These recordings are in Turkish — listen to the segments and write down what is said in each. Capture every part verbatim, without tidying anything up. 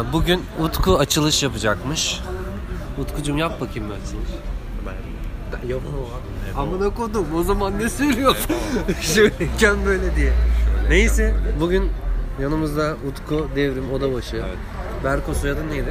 bugün Utku açılış yapacakmış. Utkucum yap bakayım ben açılış. Ben yapamam abi. Amına kodum o zaman ne söylüyorsun? Şöyleyken böyle diye. Neyse bugün yanımızda Utku, Devrim, Odabaşı. Evet. Berko soyadın neydi?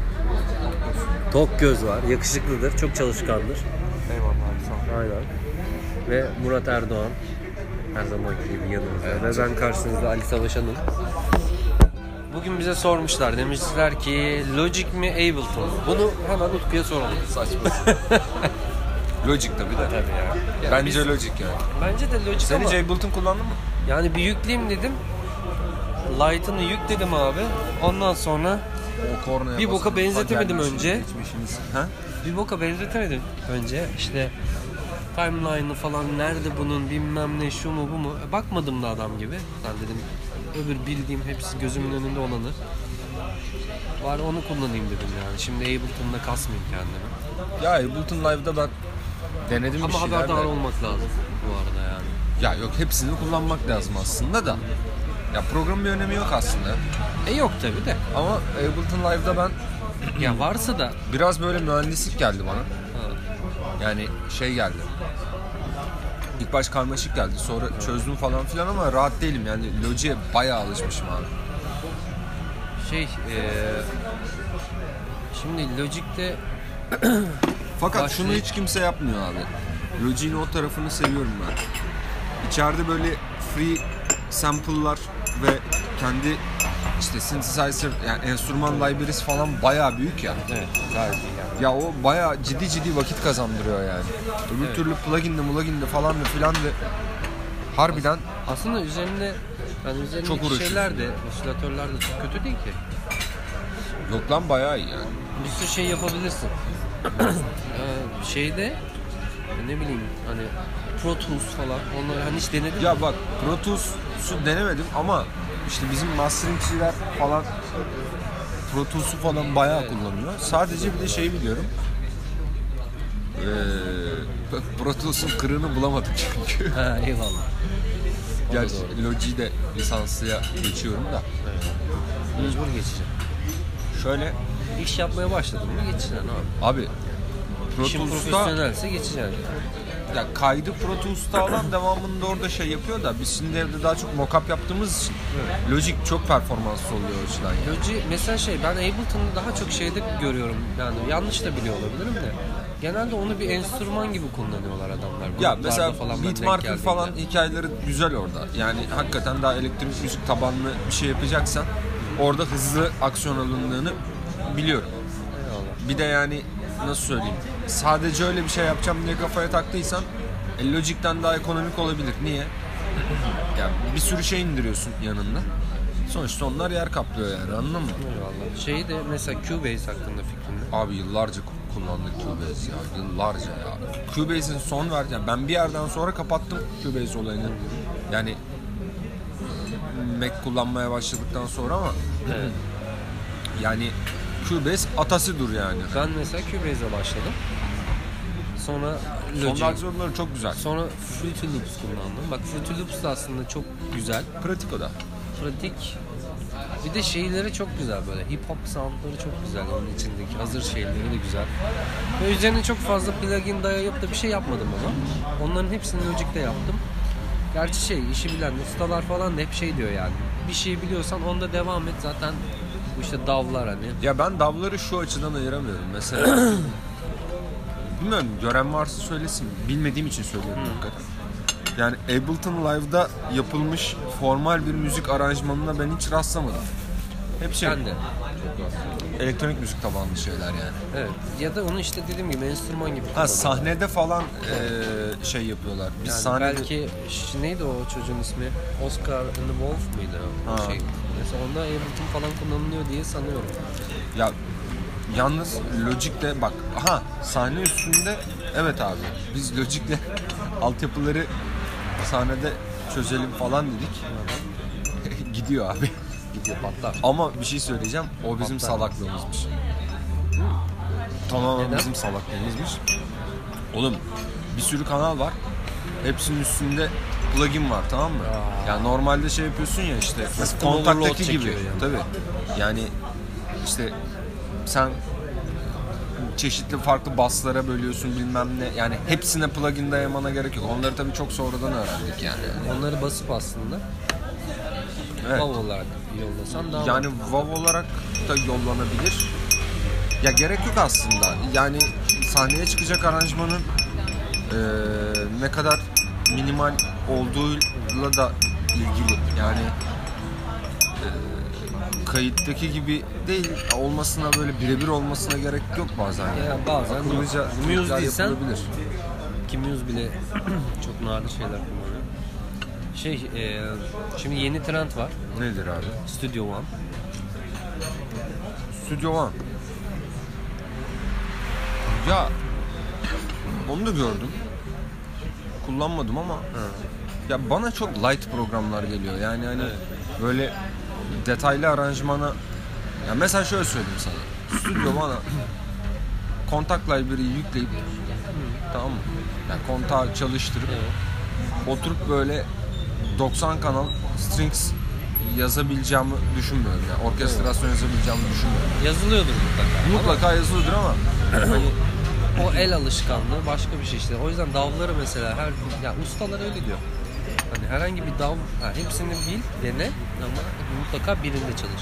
Tok göz var, yakışıklıdır, çok çalışkandır. Eyvallah abi, sağ ol. Aynen. Ve Murat Erdoğan her zamanki gibi yanımızda. Evet. Ve ben karşınızda Ali Savaşan'ım. Bugün bize sormuşlar, demişler ki Logic mi Ableton mu? Bunu hemen Utku'ya soralım. Saçma. Logic tabii de. Tabii ya. Ya Bence biz, Logic yani. Bence de Logic Sen ama. hiç Ableton kullandın mı? Yani bir yükleyeyim dedim. Light'ını yükledim abi. Ondan sonra O kornaya bir boka benzetemedim önce. Ha? Bir boka benzetemedim önce. İşte timeline'ı falan nerede bunun bilmem ne şu mu bu mu. E, bakmadım da adam gibi. Ben dedim öbür bildiğim hepsi gözümün önünde olanı. Var onu kullanayım dedim yani. Şimdi Ableton'da kasmayayım kendimi. Ya Ableton Live'da ben denedim ama bir şeyler de. haberdar olmak lazım bu arada yani. Ya yok, hepsini kullanmak lazım aslında da. Ya programın bir önemi yok aslında. E yok tabi de. Ama Ableton Live'da ben ya varsa da biraz böyle mühendislik geldi bana. Ha. Yani şey geldi. İlk baş karmaşık geldi. Sonra çözdüm falan filan ama rahat değilim. Yani Logic'e bayağı alışmışım abi. Şey ee, şimdi Logic'te Fakat Başlı... şunu hiç kimse yapmıyor abi. Logic'in o tarafını seviyorum ben. İçeride böyle free sample'lar ve kendi işte synthesizer, yani enstrüman library'si falan bayağı büyük ya. Evet, gayet iyi yani. Ya o bayağı ciddi ciddi vakit kazandırıyor yani. Öbür evet. türlü plugin'de plugin'de falan da filan da harbiden aslında üzerinde yani üzerindeki çok şeyler de, osilatörler de çok kötü değil ki. Yok lan, bayağı iyi yani. Bir sürü şey yapabilirsin. ee, şeyde ne bileyim hani Pro Tools falan, onları hani hiç denedin ya mi? Bak Pro Tools'u denemedim ama işte bizim masteringçiler falan Pro Tools'u falan bayağı evet. kullanıyor. Sadece bir de şeyi biliyorum. Ee, Pro Tools'un kırığını bulamadım çünkü. Ha, eyvallah. Gerçi Logic'i de lisanslıya geçiyorum da. Evet. Mecbur geçeceğim. Şöyle iş yapmaya başladın mı geçeceksin abi. Abi Pro İşin Tools'ta profesyonelse geçeceksin. Ya kaydı Pro Tools'ta alan devamında orada şey yapıyor da biz şimdi evde daha çok mock-up yaptığımız için evet. Logic çok performanslı oluyor o açıdan yani. Logic mesela şey, ben Ableton'u daha çok şeyde görüyorum yani, yanlış da biliyor olabilirim de genelde onu bir enstrüman gibi kullanıyorlar adamlar. Ya mesela Beatmarker falan hikayeleri güzel orada. Yani hakikaten daha elektrik müzik tabanlı bir şey yapacaksan orada hızlı aksiyon alındığını biliyorum. Eyvallah. Bir de yani nasıl söyleyeyim, sadece öyle bir şey yapacağım diye kafaya taktıysan e, Logic'ten daha ekonomik olabilir. Niye? Yani bir sürü şey indiriyorsun yanında. Sonuçta onlar yer kaplıyor yani, anladın mı? Eyvallah. Şeyi de mesela Cubase hakkında fikrin ne? Abi yıllarca kullandık Cubase ya, yıllarca ya. Cubase'in son ver, yani ben bir yerden sonra kapattım Cubase olayını. Yani Mac kullanmaya başladıktan sonra ama evet. Yani Cubase atasıdır yani. Ben mesela Cubase'e başladım. Sonra Logic. Son versiyonları çok güzel. Sonra Fruity Loops kullandım. Bak Fruity Loops da aslında çok güzel. Pratik o da. Pratik. Bir de şeyleri çok güzel böyle. Hip hop soundları çok güzel. Onun içindeki hazır şeyleri de güzel. Ve üzerine çok fazla plugin dayayıp da bir şey yapmadım ama. Onların hepsini Logic'te yaptım. Gerçi şey, işi bilen ustalar falan da hep şey diyor yani. Bir şey biliyorsan onda devam et zaten. Bu işte davlar hani. Ya ben davları şu açıdan ayıramıyorum. Mesela bilmiyorum, gören varsa söylesin. Bilmediğim için söylüyorum hakikaten. Yani Ableton Live'da yapılmış formal bir müzik aranjmanına ben hiç rastlamadım. Hep şey. Ben de. Elektronik müzik tabanlı şeyler yani. Evet. Ya da onu işte dediğim gibi enstrüman gibi. Ha, sahnede falan e, şey yapıyorlar. Biz yani sahnede... belki neydi o çocuğun ismi? Oscar and the Wolf mıydı o ha. şey? Mesela onda Ableton falan kullanılıyor diye sanıyorum. Ya yalnız Logic'te bak, aha sahne üstünde evet abi. Biz Logic'le altyapıları sahnede çözelim falan dedik. Gidiyor abi. Gidiyor, patlar. Ama bir şey söyleyeceğim. O bizim patlar. Salaklığımızmış. Tamamen bizim salaklığımızmış. Oğlum bir sürü kanal var. Hepsinin üstünde plugin var, tamam mı? Aa. Yani normalde şey yapıyorsun ya işte kontaktaki gibi. Yani. Tabii. Yani işte sen çeşitli farklı basslara bölüyorsun bilmem ne. Yani hepsine plugin dayamana gerek yok. Onları tabii çok sonradan öğrendik yani. Onları basıp aslında Evet. WAV olarak yollasan daha Yani WAV olarak da yollanabilir. Ya gerek yok aslında. Yani sahneye çıkacak aranjmanın e, ne kadar minimal olduğuyla da ilgili. Yani e, kayıttaki gibi değil, olmasına böyle birebir olmasına gerek yok bazen. Ya bazen akıllıca Muse değilsen yapılabilir. ki Muse bile çok nadir şeyler kullanıyor. Şey, e, şimdi yeni trend var. Nedir abi? Studio One. Studio One. Ya onu da gördüm. Kullanmadım ama ya bana çok light programlar geliyor. Yani hani Evet. böyle detaylı aranjmana, ya mesela şöyle söyleyeyim sana. Studio One'a kontak library'yi yükleyip tamam mı? Yani kontağı çalıştırıp Evet. oturup böyle doksan kanal strings yazabileceğimi düşünmüyorum yani. Orkestrasyon yazabileceğimi düşünmüyorum. Yazılıyordur mutlaka. Mutlaka yazılıdır ama hani O el alışkanlığı başka bir şey işte. O yüzden davları mesela her ya ustalar öyle diyor. Hani herhangi bir dav, ha, hepsini bil, dene ama mutlaka birinde çalış.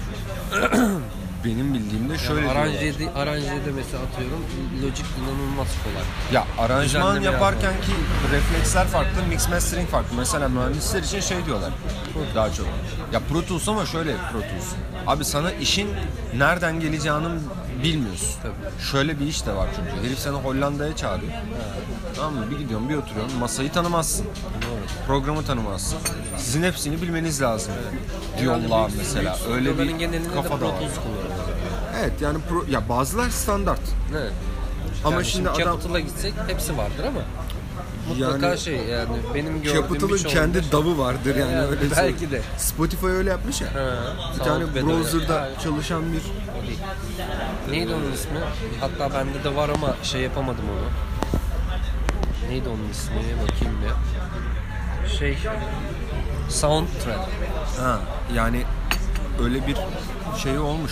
benim bildiğimde şöyle Yani diyorlar. aranjede, aranjede mesela atıyorum Logic inanılmaz kolay. Ya aranjman Düzenleme yaparken yapmak. ki refleksler farklı, mix mastering farklı. Mesela mühendisler için şey diyorlar daha çok. Ya Pro Tools ama şöyle Pro Tools. Abi sana işin nereden geleceğini bilmiyorsun. Tabii. Şöyle bir iş de var çünkü. Herif seni Hollanda'ya çağırıyor. Tamam mı? Bir gidiyorsun, bir oturuyorsun. Masayı tanımazsın. Doğru. Programı tanımazsın. Sizin hepsini bilmeniz lazım. Diyorlar mesela. Öyle Stüdyoların bir genelinde de kafa da Pro var. Tools kullanıyorlar. Evet yani pro, ya bazılar standart. Evet. Ama Yani şimdi adam Capital'a gitsek hepsi vardır ama mutlaka Yani şey yani benim gördüğüm Capital'ın birçoğunda kendi şey- davı vardır yani, Yani öyle belki söyleyeyim. de. Spotify öyle yapmış ya. Ha, Bir tane Soundpad browser'da öyle. çalışan bir O değil. Neydi onun ismi? Hatta bende de var ama şey yapamadım onu. Neydi onun ismi? Bakayım bir. Şey Soundtrap. ha yani öyle bir şey olmuş.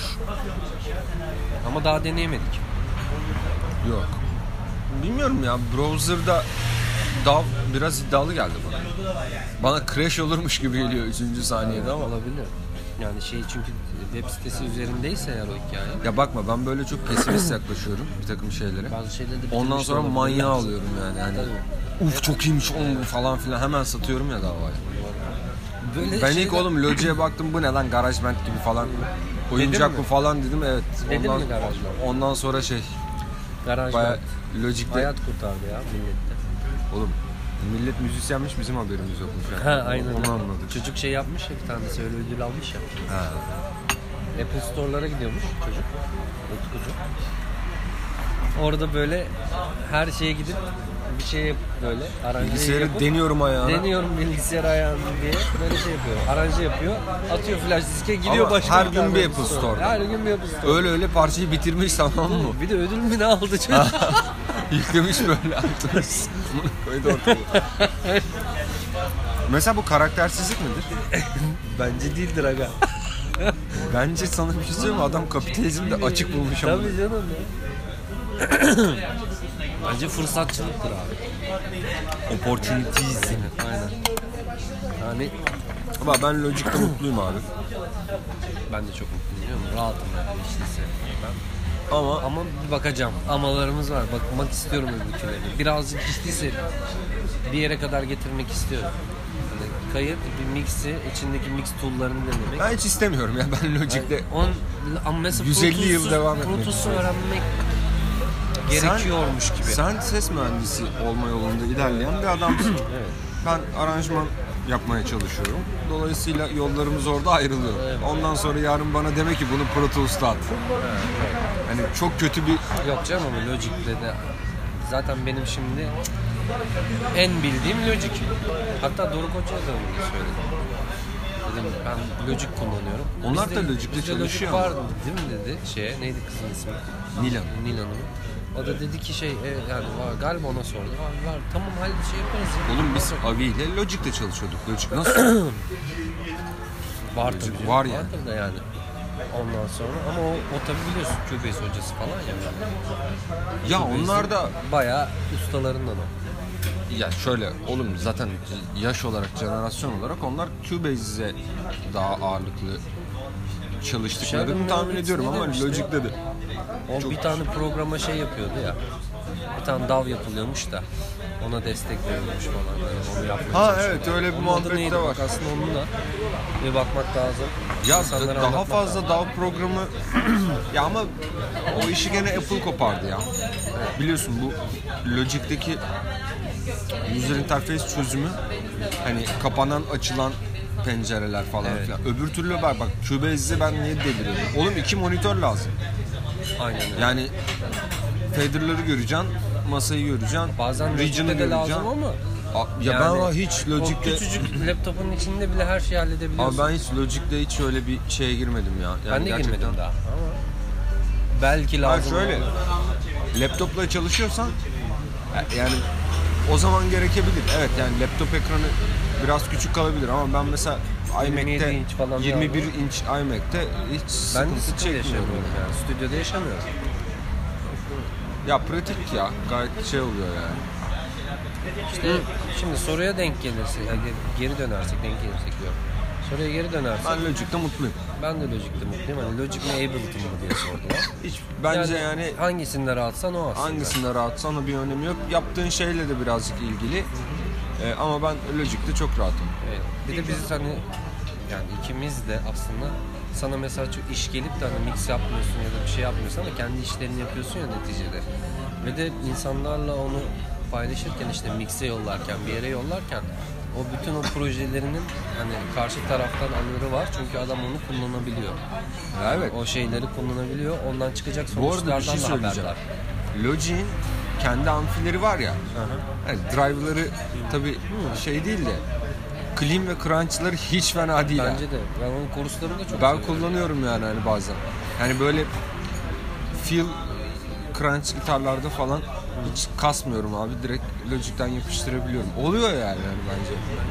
Ama daha deneyemedik. Yok. Bilmiyorum ya, browser'da dav biraz iddialı geldi bana. Bana crash olurmuş gibi geliyor üçüncü saniyede ama. Olabilir. Yani şey çünkü web sitesi üzerindeyse eğer o hikaye. Ya bakma, ben böyle çok pesimist yaklaşıyorum bir takım şeylere. Bazı şeyleri de Ondan bitirmiş sonra olabilirler. manyağı alıyorum yani. Hani Tabii. uf çok iyiymiş oğlum falan filan, hemen satıyorum ya davayı. Böyle Ben ilk şeyler- oğlum Logic'e baktım, bu ne lan, GarageBand gibi falan. Oyuncak mi? bu falan dedim, evet. Dedin ondan, mi GarageBand? Ondan sonra şey Garaj bayağı band. Logic'te Hayat kurtardı ya millette. oğlum millet müzisyenmiş, bizim haberimiz yokmuş yani. Ha aynen. Onu öyle. anladık. Çocuk şey yapmış ya, bir tanesi öyle ödül almış ya. Ha. Apple Store'lara gidiyormuş çocuk. Utkucu. Orada böyle her şeye gidip bir şey yapıp böyle aranje Bilgisayarı yapıp deniyorum ayağına. deniyorum bilgisayar ayağını diye böyle şey yapıyor. Aranje yapıyor. Atıyor flash diske, gidiyor Ama başka her gün tane bir Apple Store'da. Her gün bir Apple Store. Öyle öyle parçayı bitirmiş, tamam mı? Bir de ödül mü ne aldı çocuk? Yüklemiş böyle atmış. Koydu ortaya. Mesela bu karaktersizlik midir? Bence değildir aga. Bence sana bir şey söyleyeyim mi? Adam kapitalizmde açık bulmuş ama. Tabii canım ya. Bence fırsatçılıktır abi. Opportunities. Aynen. Yani Ama ben Logic'te mutluyum abi. ben de çok mutluyum biliyor musun? Rahatım yani işliyse. Ben Ama Ama bir bakacağım. Amalarımız var. Bakmak istiyorum öbürküleri. Birazcık işteyse bir yere kadar getirmek istiyorum. Hani kayıt, bir mix'i, içindeki mix tool'larını denemek. ben hiç istemiyorum ya, ben Logic'te. On, ama mesela yüz elli Pro Tools'u- yıl devam Pro etmek Tools'u istiyorum. öğrenmek gerekiyormuş gibi. Sen ses mühendisi olma yolunda ilerleyen bir adamsın. Evet. Ben aranjman yapmaya çalışıyorum. Dolayısıyla yollarımız orada ayrılıyor. Evet. Ondan sonra yarın bana deme ki bunu Pro Tools'ta at. Hani çok kötü bir... Yok canım ama Logic'te de zaten benim şimdi en bildiğim Logic. Hatta Doruk Hoca'ya da onu söyledim. Dedim ben Logic kullanıyorum. Onlar Bizde- da Logic'te bizde çalışıyor Logic ama. vardı değil mi dedi şeye, neydi kızın ismi? Nilan. Nilan Hanım. O da dedi ki şey e, yani var, galiba ona sordu. Var, var tamam hadi şey yaparız. ya. Oğlum biz Avi ile Logic'te çalışıyorduk. Logic nasıl? var Logic tabii. canım, var yani. Vardır da yani. Ondan sonra ama o, o tabi biliyorsun Cubase hocası falan ya. Ya Cubase'in onlar da bayağı ustalarından o. ya şöyle oğlum zaten yaş olarak, jenerasyon olarak onlar Cubase'e daha ağırlıklı çalıştıklarını Sheldon tahmin Melodix ediyorum ne ama demişti? Logic'te de. O Çok- bir tane programa şey yapıyordu ya. Bir tane DAW yapılıyormuş da ona destek veriyormuş falan. Yani onu yapmaya Ha, çalışıyorlar. evet, öyle bir Onun muhabbet adı neydi de var. bak, aslında onun da bir bakmak lazım. Ya İnsanlara daha anlatmak fazla lazım. DAW programı ya ama o işi gene Apple kopardı ya. Biliyorsun bu Logic'teki user interface çözümü hani kapanan açılan pencereler falan Evet. filan. Öbür türlü var bak Cubase'de ben niye deliriyorum? Oğlum iki monitör lazım. Aynen öyle. Yani fader'ları göreceksin, masayı göreceksin, Bazen region'ı Logic'te de lazım göreceksin. ama A- Ya yani ben hiç o Logic'te küçücük laptopun içinde bile her şeyi Abi halledebiliyorsun. ben hiç Logic'te hiç öyle bir şeye girmedim ya. Yani ben de gerçekten- girmedim daha ama belki Ha lazım. şöyle, olur. laptopla çalışıyorsan yani o zaman gerekebilir. Evet yani laptop ekranı biraz küçük kalabilir ama ben mesela yirmi yedi iMac'te inç falan yirmi bir lazım. inç iMac'te hiç Ben de sıkıntı sıkıntı çekmiyorum. yaşamıyorum yani. Stüdyoda yaşamıyorum. Ya pratik ya, gayet şey oluyor yani. İşte şimdi soruya denk gelirse, yani geri dönersek, denk gelirsek diyorum. Soruya geri dönersek, Ben Logic'te mutluyum. ben de Logic'te mutluyum. Hani Logic mi Ableton mı diye sordular. Hiç bence yani, hangisinde rahatsan o aslında. hangisinde rahatsan o bir önemi yok. Yaptığın şeyle de birazcık ilgili. Ee, ama ben Logic'te çok rahatım. Evet. Bir de biz hani yani ikimiz de aslında sana mesela çok iş gelip de hani mix yapmıyorsun ya da bir şey yapmıyorsun ama kendi işlerini yapıyorsun ya neticede. Ve de insanlarla onu paylaşırken işte mix'e yollarken, bir yere yollarken o bütün o projelerinin hani karşı taraftan anıları var çünkü adam onu kullanabiliyor. Evet. O şeyleri kullanabiliyor. Ondan çıkacak Bu arada bir sonuçlardan şey da söyleyeceğim. haberdar. Logic'in kendi amfileri var ya. Hı hı. Yani drive'ları tabii şey değil de clean ve crunch'ları hiç fena değil. Bence yani. de. Ben onun koruslarını da çok Ben seviyorum. kullanıyorum yani hani bazen. Yani böyle feel crunch gitarlarda falan hiç kasmıyorum abi. Direkt Logic'ten yapıştırabiliyorum. Oluyor yani, yani bence.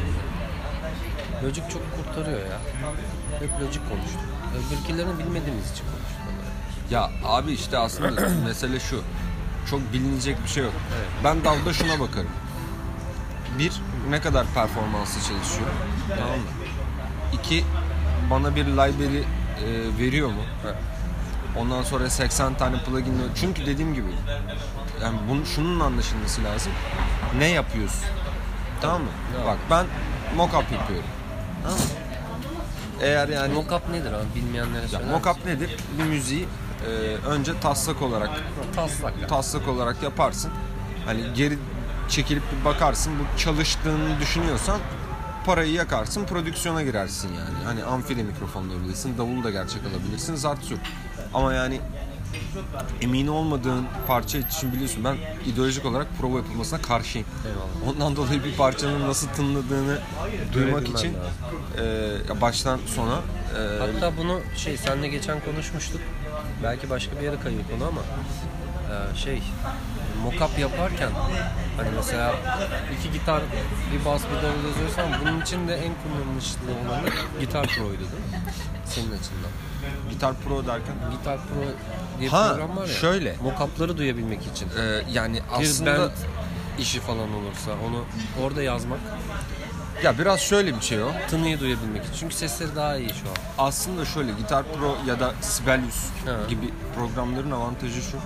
Logic çok kurtarıyor ya. Hep Logic konuştuk. Öbürkilerini bilmediğimiz için konuştuk. Ya abi işte aslında mesele şu. Çok bilinecek bir şey yok. Evet. Ben DAW'da şuna bakarım. Bir, ne kadar performanslı çalışıyor. Tamam mı? İki, bana bir library e, veriyor mu? Evet. Ondan sonra seksen tane plugin. Çünkü dediğim gibi yani bunu, şunun anlaşılması lazım. Ne yapıyorsun? Tamam mı? Ne Bak ben mock-up yapıyorum. Tamam mı? Eğer yani Mockup nedir abi bilmeyenlere ya, söyler mock-up nedir? Bir müziği e, önce taslak olarak misin? Taslak. ya. taslak olarak yaparsın. Hani geri çekilip bir bakarsın. Bu çalıştığını düşünüyorsan parayı yakarsın, prodüksiyona girersin yani. Hani amfi de mikrofonlayabilirsin, davul da gerçek alabilirsin, zart sür. Ama yani emin olmadığın parça için biliyorsun ben ideolojik olarak prova yapılmasına karşıyım. Eyvallah. Ondan dolayı bir parçanın nasıl tınladığını duymak Görebilmen için lazım. e, baştan sona e, Hatta bunu şey senle geçen konuşmuştuk. Belki başka bir yere kayıyor konu ama e, şey mockup yaparken hani mesela iki gitar, bir bas, bir davul yazıyorsan bunun için de en kullanışlı olanı Gitar Pro'ydu değil mi? Senin açından. Gitar Pro derken Gitar Pro diye Ha, program var ya. şöyle. Mockup'ları duyabilmek için. e, yani Bir aslında band işi falan olursa onu orada yazmak, ya biraz şöyle bir şey o. tınıyı duyabilmek için. Çünkü sesleri daha iyi şu an. Aslında şöyle Gitar Pro ya da Sibelius Ha. gibi programların avantajı şu.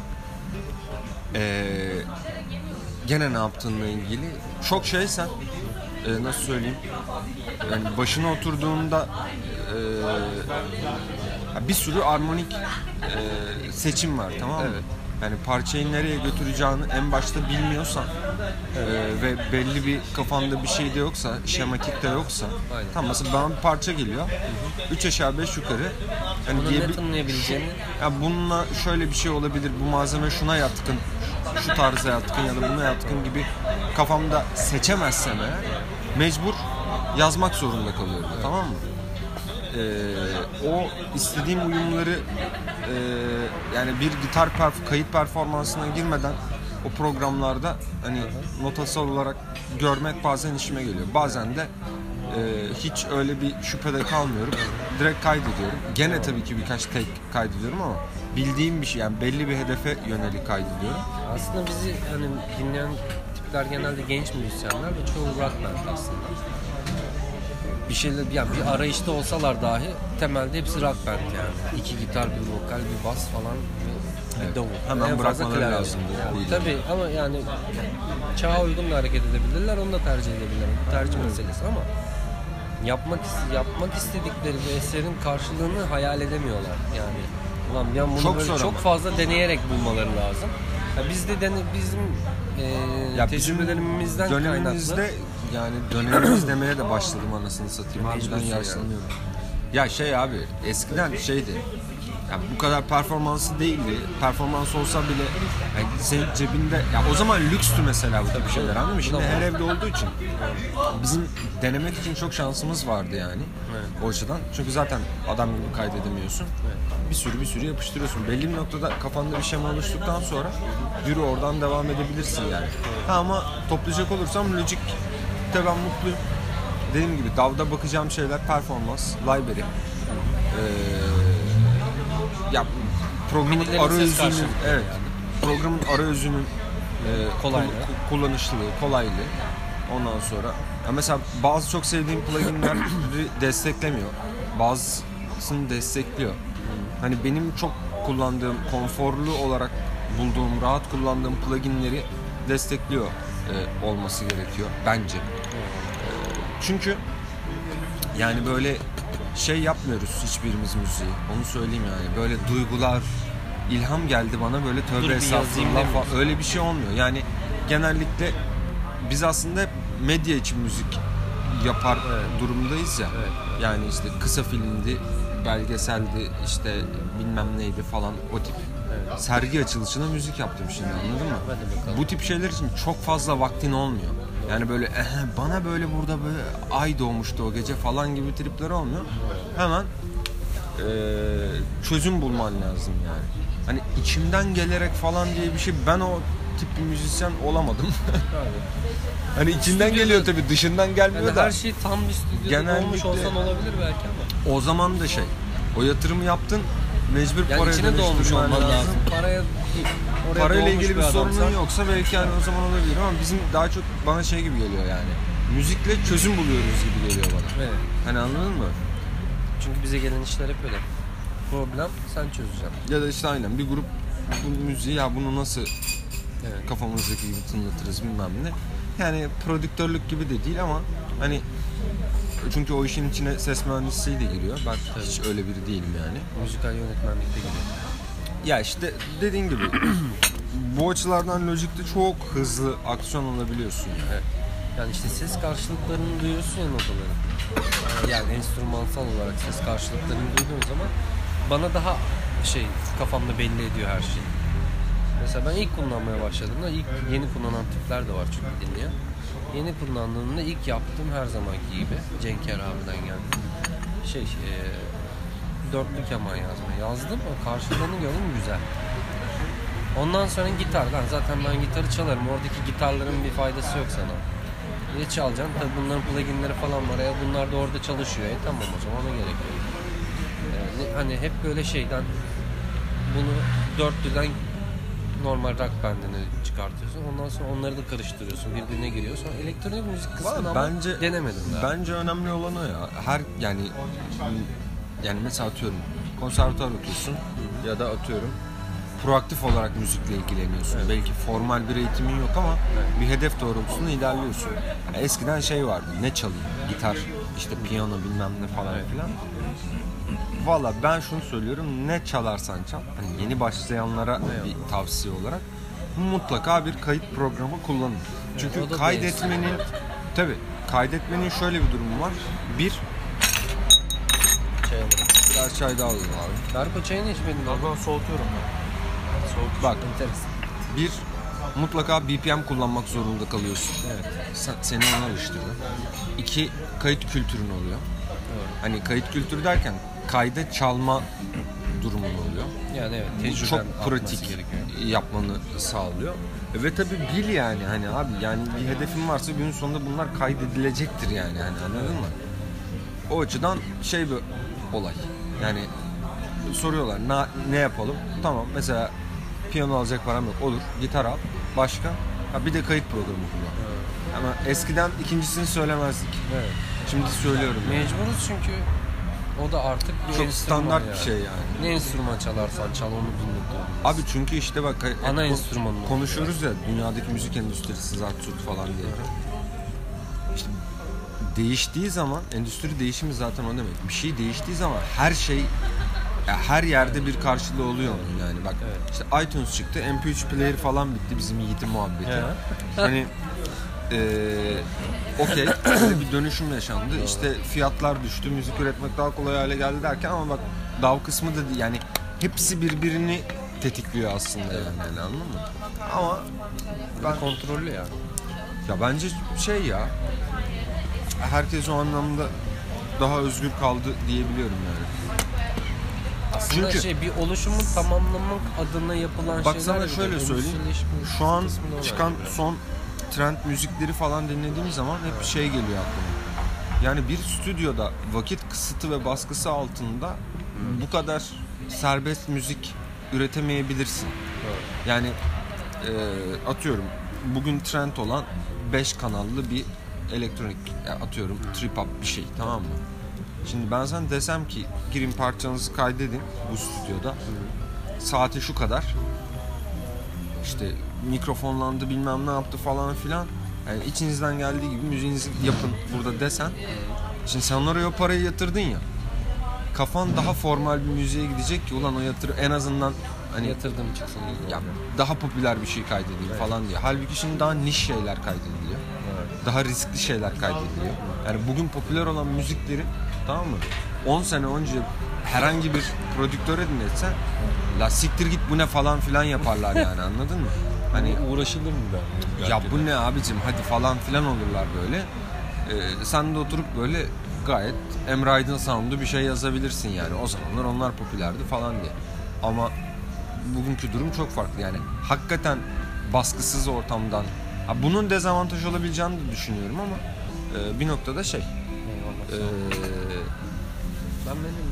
Ee, gene ne yaptığınla ilgili çok şeysen e, nasıl söyleyeyim yani başına oturduğunda e, bir sürü armonik e, seçim var, tamam mı? Evet. Yani parçayı nereye götüreceğini en başta bilmiyorsan e, ve belli bir kafanda bir şey de yoksa, şematik de yoksa, Aynen. tam mesela bana bir parça geliyor. Üç aşağı beş yukarı. Hani Bunu diye ne bir- tınlayabileceğini ya bununla şöyle bir şey olabilir. Bu malzeme şuna yatkın, şu tarza yatkın ya da buna yatkın gibi kafamda seçemezsem eğer mecbur yazmak zorunda kalıyorum. Tamam mı? Ee, o istediğim uyumları e, yani bir gitar perf- kayıt performansına girmeden o programlarda hani notasal olarak görmek bazen işime geliyor. Bazen de hiç öyle bir şüphede kalmıyorum. Direkt kaydediyorum. Gene tabii ki birkaç take kaydediyorum ama bildiğim bir şey, yani belli bir hedefe yönelik kaydediyorum. Aslında bizi hani dinleyen tipler genelde genç müzisyenler ve çoğu rock band aslında. Bir şeyler, yani bir arayışta olsalar dahi temelde hepsi rock band yani. İki gitar, bir vokal, bir bas falan, bir Evet. davul. Hemen En fazla bırakmaları klavye. lazım. Yani, tabii ama yani çağa uygun da hareket edebilirler, onu da tercih edebilirler. Tercih meselesi ama yapmak yapmak istedikleri bir eserin karşılığını hayal edemiyorlar. Yani ulan ya bunu Çok böyle zor çok ama. fazla deneyerek bulmaları lazım. Ya biz de dene, bizim e, Ya tecrübelerimizden dönemimizde kaynaklı. yani dönemimiz demeye de başladım anasını satayım. Harbiden Mecbursun yaşlanıyorum. Ya şey abi, eskiden şeydi. Yani bu kadar performansı değildi. Performans olsa bile yani senin cebinde, ya o zaman lükstü mesela bu tip şeyler, anladın mı? Şimdi her evde olduğu için bizim denemek için çok şansımız vardı yani. Evet. O açıdan. Çünkü zaten adam gibi kaydedemiyorsun. Evet. Bir sürü bir sürü yapıştırıyorsun. Belli bir noktada kafanda bir şema oluştuktan sonra yürü oradan devam edebilirsin yani. Ha, ama toplayacak olursam Logic de ben mutluyum. Dediğim gibi davda bakacağım şeyler performans, library. Ee, ya programın Minilerin ses arayüzünün, karşılıkları evet, yani. programın arayüzünün e, Kolaylığı. kul- kullanışlılığı, kolaylığı. Ondan sonra ya mesela bazı çok sevdiğim pluginleri desteklemiyor. Bazısını destekliyor. Hani benim çok kullandığım, konforlu olarak bulduğum, rahat kullandığım pluginleri destekliyor e, olması gerekiyor bence. E, çünkü yani böyle şey yapmıyoruz hiçbirimiz müziği. Onu söyleyeyim yani. Böyle duygular, ilham geldi bana, böyle Dur tövbe bir yazayım estağfurullah falan. demiyorsun. Öyle bir şey olmuyor. Yani genellikle biz aslında hep medya için müzik yapar Evet. durumdayız ya. Evet. Yani işte kısa filmdi, belgeseldi, işte bilmem neydi falan, o tip. Evet. Sergi açılışına müzik yaptım şimdi, anladın mı? Hadi bakalım. Bu tip şeyler için çok fazla vaktin olmuyor. Yani böyle "Eh, bana böyle burada böyle ay doğmuştu o gece" falan gibi tripler olmuyor. Hemen eee, çözüm bulman lazım yani. Hani içimden gelerek falan diye bir şey, ben o tip bir müzisyen olamadım. Hani içinden Stüdyoda- geliyor tabii, dışından gelmiyor Yani da. her şey tam bir stüdyoda Genellikle- olmuş olsan olabilir belki ama. O zaman da şey, o yatırımı yaptın, mecbur Yani paraya içine doğmuş dönüştürmen olman lazım. Paraya oraya Parayla doğmuş ilgili bir sorunun adamsan- yoksa belki yani o zaman olabilir ama bizim daha çok bana şey gibi geliyor yani. Müzikle çözüm buluyoruz gibi geliyor bana. Evet. Hani anladın mı? Çünkü bize gelen işler hep öyle. Problem sen çözeceksin. Ya da işte aynen bir grup bu müziği, ya bunu nasıl Evet. kafamızdaki gibi tınlatırız bilmem ne. Yani prodüktörlük gibi de değil ama hani, çünkü o işin içine ses mühendisliği de giriyor. Ben Tabii. hiç öyle biri değilim yani. Müzikal yönetmenlikte gibi. Ya işte dediğin gibi bu açılardan Logic'te çok hızlı aksiyon alabiliyorsun yani. Evet. Yani işte ses karşılıklarını duyuyorsun ya notaları. Yani enstrümansal olarak ses karşılıklarını duyduğun zaman bana daha şey kafamda belli ediyor her şeyi. Mesela ben ilk kullanmaya başladığımda ilk yeni kullanan tipler de var çünkü dinleyen. Yeni kullandığımda ilk yaptığım her zamanki gibi Cenker abiden geldi. Şey e, dörtlü keman yazma yazdım, o karşılığını gördüm, güzel. Ondan sonra gitardan, zaten ben gitarı çalarım, oradaki gitarların bir faydası yok sana. Ne çalacaksın? Tabii bunların pluginleri falan var ya, bunlar da orada çalışıyor. E tamam, o zaman ona gerek yok. Yani hani hep böyle şeyden, bunu dörtlüden normal rock bandini çıkartıyorsun. Ondan sonra onları da karıştırıyorsun, birbirine giriyor. Sonra elektronik müzik kısmını ama Bence denemedim daha. Bence önemli olan o ya. Her yani yani mesela atıyorum konservatuar okuyorsun ya da atıyorum proaktif olarak müzikle ilgileniyorsun. Evet. Belki formal bir eğitimin yok ama Evet. bir hedef doğrultusunda ilerliyorsun. Yani eskiden şey vardı. Ne çalayım? Gitar, işte piyano bilmem ne falan Evet. filan. Valla ben şunu söylüyorum. Ne çalarsan çal. Hani yeni başlayanlara Evet. bir tavsiye olarak mutlaka bir kayıt programı kullanın. Çünkü o da kaydetmenin değişti. tabii kaydetmenin şöyle bir durumu var. Bir, Çay alalım. biraz çay daha alalım abi. Darko çayını içmedin mi? Ben soğutuyorum ben. Soğuk. Bak, Enteresan. bir, mutlaka B P M kullanmak zorunda kalıyorsun. Evet. Sen, seni ona alıştırıyor. İki, kayıt kültürün oluyor. Evet. Hani kayıt kültürü derken kayda çalma durumun oluyor. Yani evet, tecrüben Çok artması pratik gerekiyor. yapmanı sağlıyor. Ve tabii bil yani hani abi yani bir hedefin varsa günün sonunda bunlar kaydedilecektir yani hani anladın mı? O açıdan şey bir olay. Yani soruyorlar ne, ne yapalım? Tamam mesela piyano alacak param yok. Olur. Gitar al. Başka? Ha bir de kayıt programı kullan. Evet. Ama eskiden ikincisini söylemezdik. Evet. Şimdi söylüyorum. Yani. Mecburuz çünkü o da artık bir çok standart yani. Bir şey yani. Ne enstrüman çalarsan çal onu dinletiyor. Abi çünkü işte bak ana enstrümanı konuşuyoruz ya dünyadaki müzik endüstrisi zart tut falan diye. İşte değiştiği zaman endüstri değişimi zaten o demek. Bir şey değiştiği zaman her şey her yerde bir karşılığı oluyor onun yani. Bak evet. işte iTunes çıktı, M P üç player falan bitti bizim Yiğit'in muhabbeti. Hani eee okey bir dönüşüm yaşandı. İşte fiyatlar düştü, müzik üretmek daha kolay hale geldi derken ama bak D A V kısmı da yani hepsi birbirini tetikliyor aslında yani, yani anladın mı? Ama ben kontrollü yani. Ya bence şey ya herkes o anlamda daha özgür kaldı diyebiliyorum yani. Aslında çünkü şey bir oluşumu tamamlamak adına yapılan bak şeyler. Bak sana şöyle söyleyeyim. Şu an çıkan son trend müzikleri falan dinlediğim zaman hep evet. şey geliyor aklıma. Yani bir stüdyoda vakit kısıtı ve baskısı altında hmm. bu kadar serbest müzik üretemeyebilirsin. Evet. Yani e, atıyorum bugün trend olan beş kanallı bir elektronik atıyorum hmm. trip hop bir şey, tamam mı? Şimdi ben sana desem ki girin parçanızı kaydedin bu stüdyoda. Hmm. Saati şu kadar. İşte mikrofonlandı bilmem ne yaptı falan filan. Yani içinizden geldiği gibi müziğinizi yapın burada desen. Şimdi sen oraya o parayı yatırdın ya. Kafan daha formal bir müziğe gidecek ki ulan o yatır en azından hani yatırdım çıksın ya, daha popüler bir şey kaydedeyim evet. falan diye. Halbuki şimdi daha niş şeyler kaydediliyor. Evet. Daha riskli şeyler kaydediliyor. Yani bugün popüler olan müzikleri, tamam mı? on sene önce herhangi bir prodüktöre dinletsen la siktir git bu ne falan filan yaparlar yani, anladın mı? Hani uğraşılır mı ben? Ya bu ne abicim hadi falan filan olurlar böyle. Ee, sen de oturup böyle gayet Emre Aydın sound'u bir şey yazabilirsin yani. O zamanlar onlar popülerdi falan diye. Ama bugünkü durum çok farklı yani. Hakikaten baskısız ortamdan. Ha, bunun dezavantaj olabileceğini de düşünüyorum ama e, bir noktada şey. E, ben benim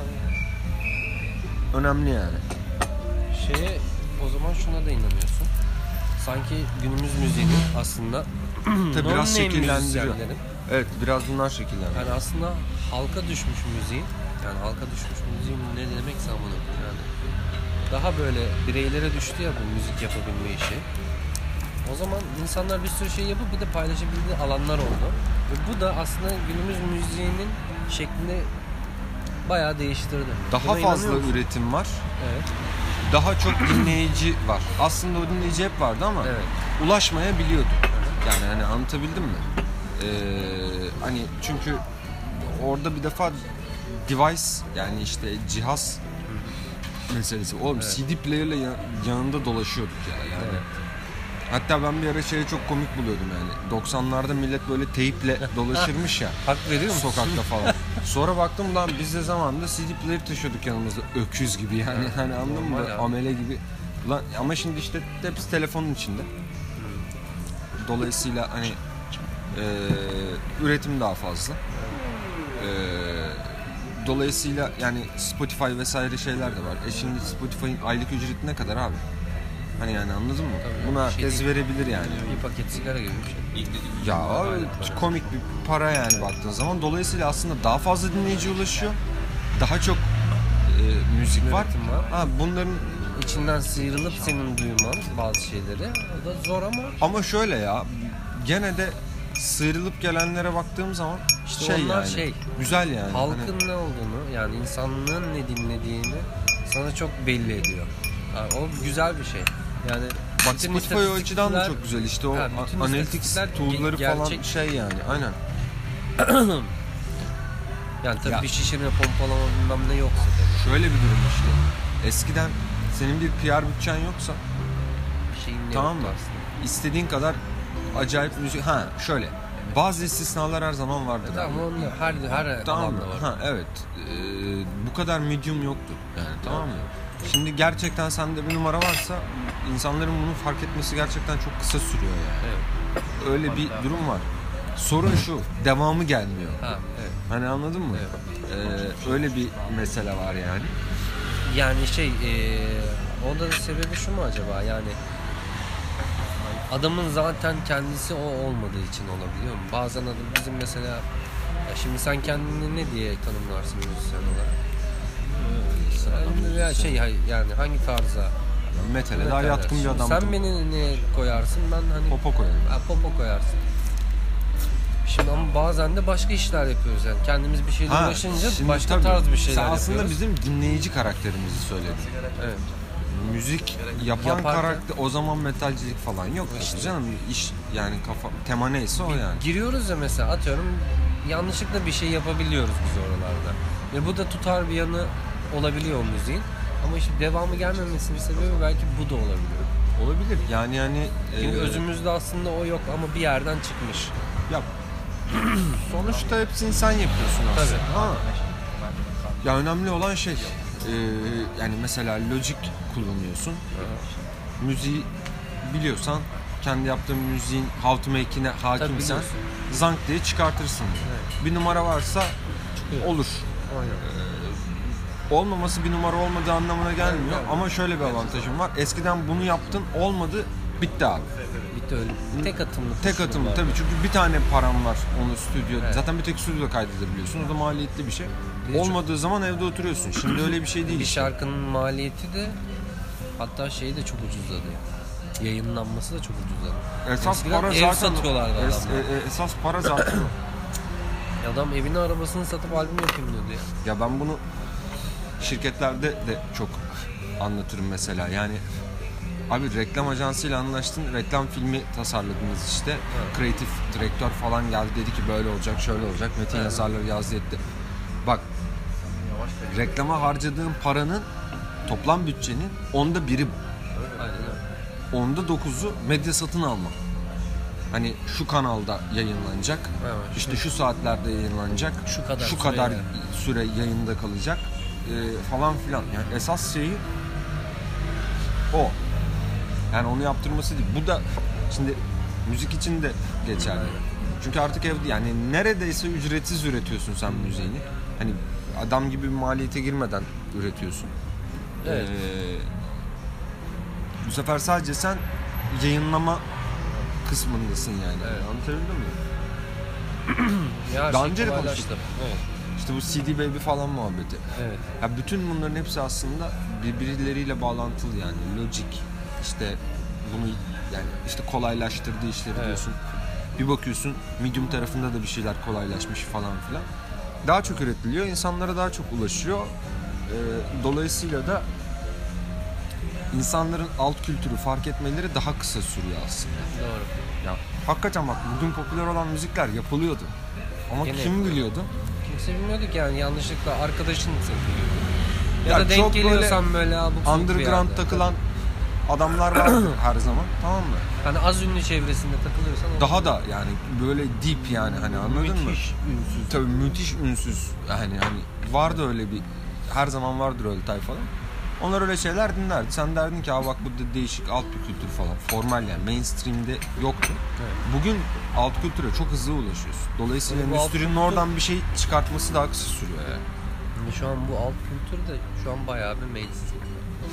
önemli yani. Şeye o zaman şuna da inanıyorsun. Sanki günümüz müziğinin aslında tabii biraz şekillendiriyor. Evet, biraz bunlar şekillendiriyor. Yani aslında halka düşmüş müziğin, yani halka düşmüş müziğin ne demek bunu yani daha böyle bireylere düştü ya bu müzik yapabilme işi. O zaman insanlar bir sürü şey yapıp bir de paylaşabildiği alanlar oldu. Ve bu da aslında günümüz müziğinin şeklini bayağı değiştirdi. Daha buna fazla üretim var. Evet. Daha çok dinleyici var. Aslında o dinleyici hep vardı ama evet. ulaşmayabiliyordu. Yani hani anlatabildim mi? Ee, hani çünkü orada bir defa device yani işte cihaz meselesi. Oğlum evet. C D player'la yanında dolaşıyorduk ya yani. Evet. Hatta ben bir ara şeyi çok komik buluyordum yani. doksanlarda millet böyle teyple dolaşırmış ya. Hak veriyor musun? Sokakta falan. Sonra baktım lan biz de zamanında C D player taşıyorduk yanımızda. Öküz gibi yani. Hani anladın mı? Amele gibi. Lan ama şimdi işte hepsi telefonun içinde. Dolayısıyla hani e, üretim daha fazla. E, dolayısıyla yani Spotify vesaire şeyler de var. E şimdi Spotify'ın aylık ücreti ne kadar abi? Hani yani anladın mı? Tabii, buna herkes şey verebilir yani. Bir paket sigara gibi bir şey. Ya abi, komik bir para yani baktığın zaman. Dolayısıyla aslında daha fazla dinleyiciye ulaşıyor. Daha çok e, müzik var. var. Ha, bunların içinden sıyrılıp senin duyman bazı şeyleri. O da zor ama. Ama şöyle ya. Gene de sıyrılıp gelenlere baktığım zaman işte şey onlar yani. Şey, güzel yani. Halkın hani ne olduğunu yani insanlığın ne dinlediğini sana çok belli ediyor. Yani o güzel bir şey. Yani bak Spotify o açıdan da çok güzel işte o ha, analytics tool'ları ge- falan şey yani aynen. Yani tabii ya. Bir şişirme pompalama bilmem ne yoksa tabii. Şöyle bir durum işte. Eskiden senin bir P R bütçen yoksa bir şeyin ne tamam mı? Aslında. İstediğin kadar acayip müzik ha şöyle bazı istisnalar her zaman vardır. E, tamam onu her her tamam alanda var. Ha evet. Ee, bu kadar medium yoktu yani tamam mı? Şimdi gerçekten sende bir numara varsa insanların bunu fark etmesi gerçekten çok kısa sürüyor yani. Evet. Öyle bir durum var. Sorun şu, devamı gelmiyor. Ha, evet. Hani anladın mı? Evet. Ee, öyle bir mesele var yani. Yani şey, e, onda da sebebi şu mu acaba? Yani adamın zaten kendisi o olmadığı için olabiliyor mu? Bazen adam bizim mesela, ya şimdi sen kendini ne diye tanımlarsın müzisyen olarak? Yani, ya şey yani hangi tarza? Metale daha yatkın bir adam. Sen beni ne koyarsın? Ben hani Popo koyarım. Ha, popo koyarsın. Şimdi ama bazen de başka işler yapıyoruz yani. Kendimiz bir şeyle uğraşınca başka tabii, tarz bir şeyler sen yapıyoruz. aslında bizim dinleyici karakterimizi söyledin. Evet. Müzik yapan Yaparken- karakter o zaman metalcilik falan yok işte canım, iş yani kafa tema neyse o yani. Giriyoruz ya mesela, atıyorum yanlışlıkla bir şey yapabiliyoruz biz oralarda. Ve bu da tutar bir yanı olabiliyor o müziğin. Ama işte devamı gelmemesinin sebebi belki bu da olabilir. Olabilir yani yani Çünkü e, özümüzde aslında o yok ama bir yerden çıkmış. ya sonuçta hepsini sen yapıyorsun aslında. Tabii. Ha. Ya önemli olan şey e, yani mesela Logic kullanıyorsun. Müziği biliyorsan, kendi yaptığın müziğin how to make'ine hakimsen biliyorsun. zank diye çıkartırsın. Evet. Bir numara varsa Çıkıyor. olur. Aynen. Olmaması bir numara olmadığı anlamına gelmiyor. Evet. Ama şöyle bir avantajım var. Eskiden bunu yaptın, olmadı, bitti abi. Bitti öyle. Tek atımlık. Tek atımlı tabii, çünkü bir tane param var onu stüdyo. Evet. Zaten bir tek stüdyoda kaydedebiliyorsun. O da maliyetli bir şey. Bir de Olmadığı zaman evde oturuyorsun. Şimdi öyle bir şey değil. Bir işte. şarkının maliyeti de, hatta şeyi de çok ucuzladı. Yayınlanması da çok ucuzladı. Esas Eskiden para ev zaten satıyorlardı es- adamlar. e- e- esas para zaten o. Adam evini arabasını satıp albüm yapayım diyordu ya. Ya ben bunu şirketlerde de çok anlatırım mesela. Yani abi reklam ajansıyla anlaştın, reklam filmi tasarladınız işte. Evet. Kreatif direktör falan geldi, dedi ki böyle olacak, şöyle olacak. Metin Evet. yazarları yazdı etti. Bak, reklama harcadığın paranın toplam bütçenin onda biri bu. Aynen öyle. Onda dokuzu medya satın alma. Hani şu kanalda yayınlanacak, Evet. işte şu saatlerde yayınlanacak, Şu kadar şu süre kadar yani. süre yayında kalacak e, falan filan. Yani esas şeyi o. Yani onu yaptırması değil. Bu da şimdi müzik için de geçerli. Aynen. Çünkü artık evde yani neredeyse ücretsiz üretiyorsun sen müziğini. Hani adam gibi bir maliyete girmeden üretiyorsun. Evet. Ee, bu sefer sadece sen yayınlama kısmındasın yani. Evet. Anlatabildim mi? Ya Daha şey önce de kolaylaştı. konuştuk. Evet. İşte bu C D Baby falan muhabbeti. Evet. Ya bütün bunların hepsi aslında birbirleriyle bağlantılı yani. Logic işte bunu yani işte kolaylaştırdığı işleri Evet. diyorsun. Bir bakıyorsun Medium tarafında da bir şeyler kolaylaşmış falan filan. Daha çok üretiliyor, insanlara daha çok ulaşıyor. Ee, dolayısıyla da insanların alt kültürü fark etmeleri daha kısa sürüyor aslında. Doğru. Ya hakikaten bak, bugün popüler olan müzikler yapılıyordu. Ama Gene kim yapılıyor. biliyordu? Kimse bilmiyordu ki yani, yanlışlıkla arkadaşın seviyordu. Ya, Ya da denk çok geliyorsan böyle abuk sabuk bir Underground yerde. takılan adamlar vardır her zaman, tamam mı? Hani az ünlü çevresinde takılıyorsan o- Daha da yani böyle deep yani, hani anladın mı? müthiş ünsüz. Tabii müthiş ünsüz yani, hani vardı öyle bir, her zaman vardır öyle tayfalar. Onlar öyle şeyler dinlerdi. Sen derdin ki abi bak bu da değişik alt bir kültür falan. Formal yani, mainstream'de yoktu. Evet. Bugün alt kültüre çok hızlı ulaşıyorsun. Dolayısıyla Tabii bu alt endüstrinin kültür- oradan bir şey çıkartması daha kısa sürüyor yani. Yani şu an bu alt kültür de şu an bayağı bir mainstream.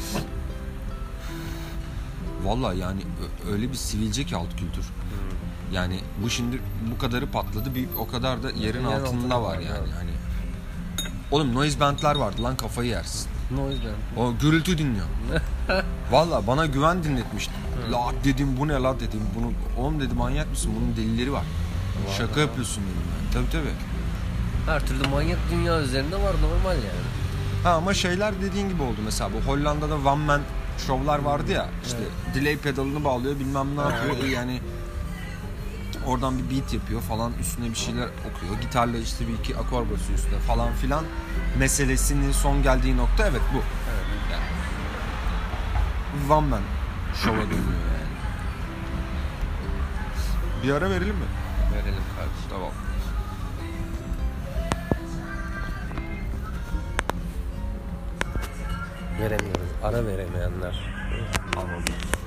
Vallahi yani ö- öyle bir sivilce ki alt kültür. Yani bu şimdi bu kadarı patladı, bir o kadar da yerin Yerin altında altında var var, yani. evet. Hani oğlum noise band'ler vardı lan, kafayı yersin. Noise'den. O gürültü dinliyor. Vallahi bana güven dinletmişti. La dedim, bu ne la dedim. Bunu oğlum dedi, manyak mısın? Bunun delilleri var. Var, Şaka var. yapıyorsun dedim ben. Tabii tabii. Her türlü manyak dünya üzerinde var, normal yani. Ha ama şeyler dediğin gibi oldu mesela, bu Hollanda'da one man şovlar vardı ya, işte delay pedalını bağlıyor, bilmem ne yapıyor yani, oradan bir beat yapıyor falan, üstüne bir şeyler okuyor, gitarla işte bir iki akor basıyor üstüne falan filan meselesinin son geldiği nokta, evet bu. Evet. Yani, one man şova dönüyor yani. Bir ara verelim mi? Verelim kardeşim. Tamam. Veremiyoruz. ara veremeyenler. Anladım.